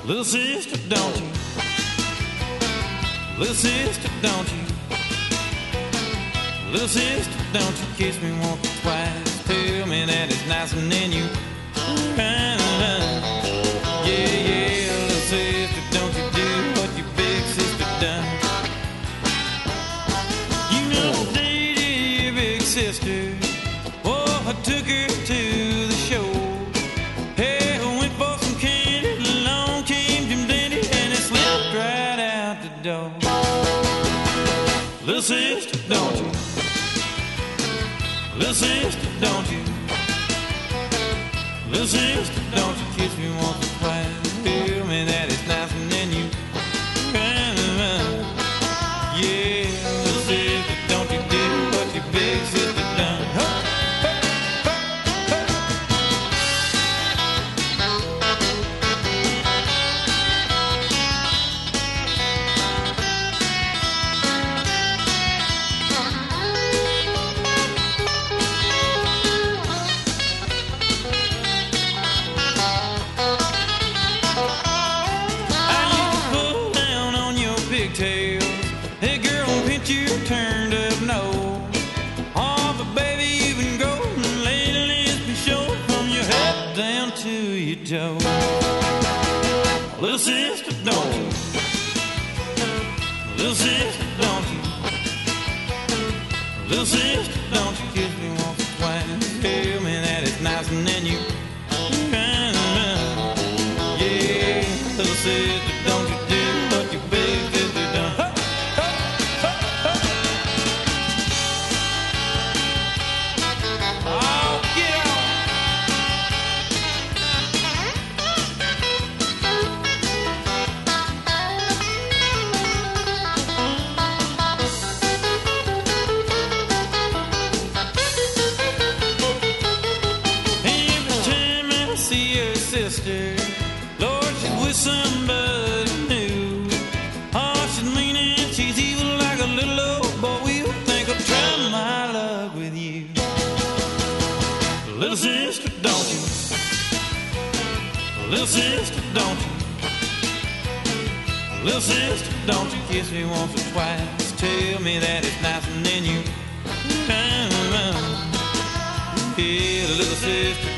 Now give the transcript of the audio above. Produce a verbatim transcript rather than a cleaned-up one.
Little sister, don't you? Little sister, don't you? Little sister, don't you kiss me once or twice? Tell me that it's nice and then you yeah, yeah. Little sister, don't you do what your big sister done? You know I dated your big sister. Oh, I took her to the show. Hey, I went for some candy. Along came Jim Dandy and it slipped right out the door. Little sister, don't you? Little sister, don't you? Little sister, don't you kiss me once or twice? Tell me that it's nice and then you yeah, little sister, don't you do what your big sister done? Huh? Hey girl, pinch your turned up nose. Oh, but baby, you've been golden lately. It's been showing from your head down to your toes. Little sister, don't you? Little sister, don't you? Little sister, don't you kiss me once or twice? Tell me that it's nice and then you yeah, little sister, don't you do what your big sister done? Sister, Lord, she's with somebody new. Oh, she's mean and she's evil like a little old boy. We'll think I'll try my luck with you. Little sister, don't you? Little sister, don't you? Little sister, don't you kiss me once or twice? Tell me that it's nice and then you yeah, little sister.